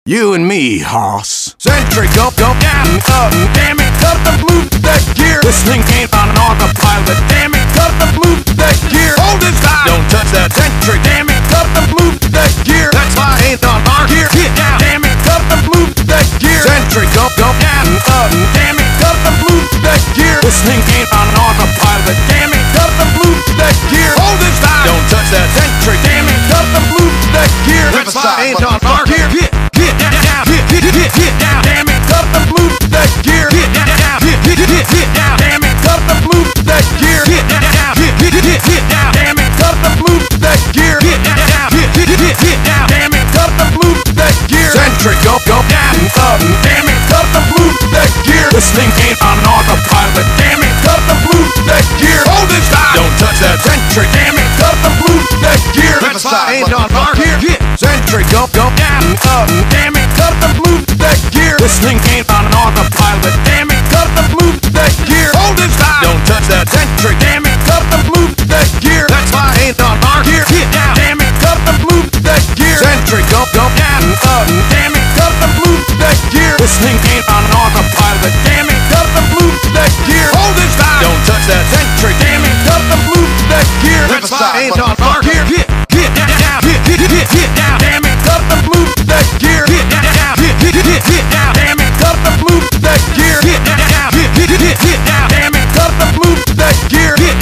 You and me, hoss. Sentry, go down, damn it, cut the move that gear. This thing ain't on an autopilot, damn it, cut the move that gear. Hold this time, don't touch that sentry, damn it, cut the move that gear. That's why I ain't on our gear. Get down, damn it, cut the move that gear. Sentry, go down, damn it, cut the move that gear. This thing ain't on an autopilot, damn it, cut the move that gear. Hold this time, don't touch that sentry, damn it, cut the move that gear. That's why I ain't on our gear. Get down, damn it, cut the move that gear. Get down, damn it, cut the move that gear. Get down, damn it, cut the move that gear. Get down, damn it, cut the move that gear. Sentry, go down, damn it, cut the move that gear. This thing ain't on autopilot, damn it, cut the move that gear. Hold this time, don't touch that sentry, damn it, cut the move that gear. That's why I ain't on our gear. Sentry, go down, damn it, cut the move that gear. This thing ain't on an autopilot, damn it, cut the move that gear. Hold this time, don't touch that sentry, damn it, cut the move that gear. That's why I ain't on our gear. Get down, damn it, cut the move that gear. Sentry, go down, damn it, cut the move that gear. This thing ain't on an autopilot, damn it, cut the move that gear. Hold this time, don't touch that sentry, damn it, cut the move that gear. That's why I ain't on our gear. Get down, damn it, cut the move that gear. Get down, damn it, cut the move that gear. Get down, damn it, cut the move that gear. Get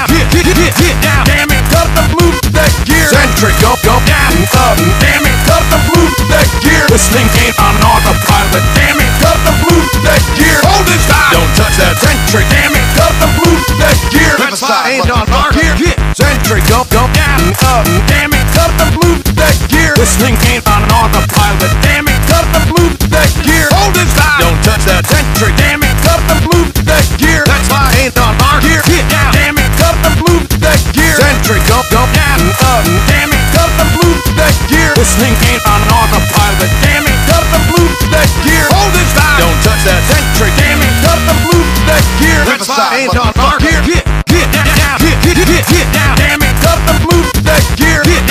down, damn it, cut the move that gear. Sentry, go down, damn it, cut the move that gear. This thing ain't on an autopilot, damn it, cut the move that gear. Hold this time, don't touch that sentry, damn it, cut the move that gear. That's why I ain't on our gear. Sentry, go down, damn it, cut the move that gear. This thing ain't on an autopilot, damn it, cut the move that gear. Hold this time, don't touch that sentry, damn it, cut the move that gear. That's why I ain't on our gear. Get down, damn it, cut the move that gear. Sentry, go down, damn it, cut the move that gear. This thing ain't on an autopilot, damn it, cut the move that gear. Hold this time, don't touch that sentry, damn it, cut the move that gear. That's why I ain't on our gear. Get down, damn it, cut the move that gear. Get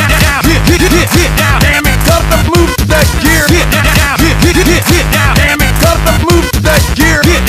down, damn it, cut the move that gear. Get down, damn it, cut the move that gear. Get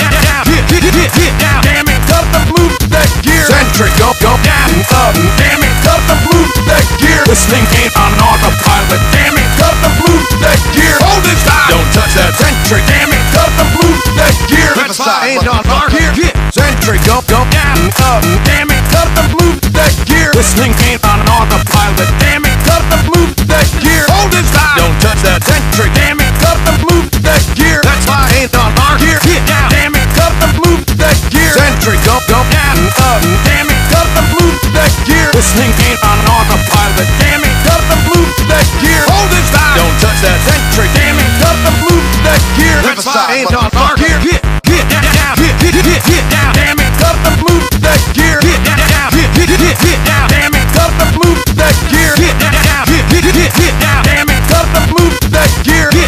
down, damn it, cut the move that gear. Sentry, go down, damn it, cut the move that gear. This thing ain't on an autopilot, damn it, cut the move that gear. Hold this time, don't touch that sentry, damn it, cut the move that gear. That's why I ain't on our gear. Sentry, go down, damn it, cut the move that gear. This thing ain't on an autopilot, damn it, cut the move that gear. Hold this time, don't touch that sentry, damn it, cut the move that gear. That's why I ain't on our gear. Get down, damn it, cut the move that gear. Sentry, go down, damn it, cut the move that gear. This thing ain't on an autopilot, damn it, cut the move that gear. Hold this time, don't touch that sentry, damn it, cut the move that gear. That's why I ain't on our gear. Get down, damn it, cut the move that gear. Get down, damn it, cut the move that gear. Get down, damn it, cut the move that gear. Get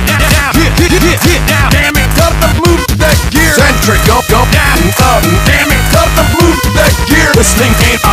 down, damn it, cut the move that gear. Sentry, go down, damn it, cut the move that gear. This thing ain't